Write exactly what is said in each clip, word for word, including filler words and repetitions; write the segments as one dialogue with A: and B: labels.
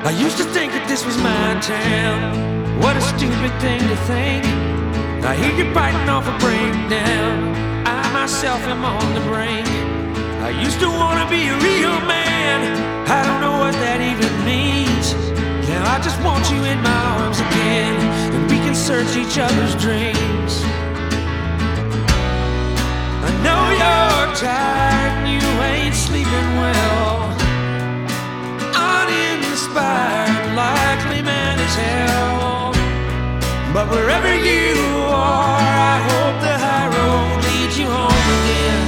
A: I used to think that this was my town. What a stupid thing to think. I hear you biting off a breakdown. I myself am on the brink. I used to want to be a real man. I don't know what that even means. Now I just want you in my arms again, and we can search each other's dreams. I know you're tired and you ain't sleeping well, uninspired, likely mad as hell. But wherever you are, I hope the high road leads you home again.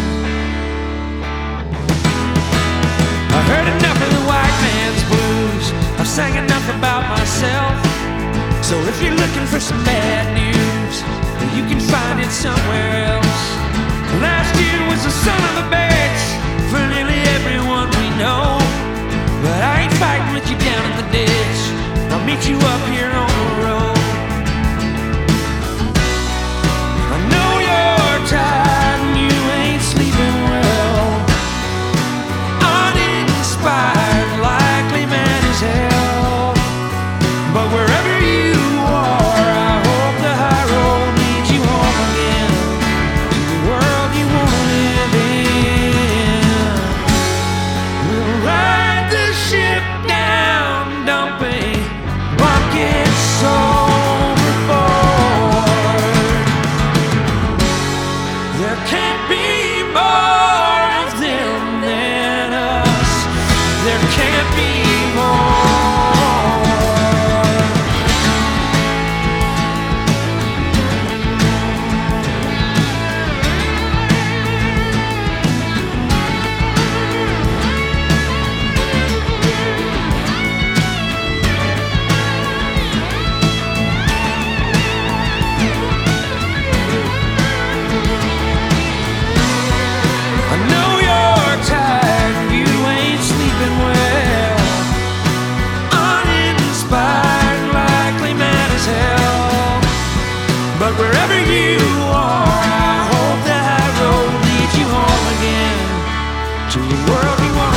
A: I heard enough of the white man's blues. I've sang enough about myself. So if you're looking for some bad news, you can find it somewhere else. Last year was a son of a bitch for nearly everyone we know. But I ain't fighting with you down in the ditch. I'll meet you up here on the road. I know you're tired and you ain't sleeping well, uninspired, likely mad as hell. But wherever you are, I hope the high road leads you home again, to the world you wanna live in. We'll ride the ship down, dumping buckets overboard. There can't be more of them than us. There can't be more. I know you're tired, you ain't sleeping well, uninspired, likely mad as hell. But wherever you are, I hope the high road leads you home again, to the world you want.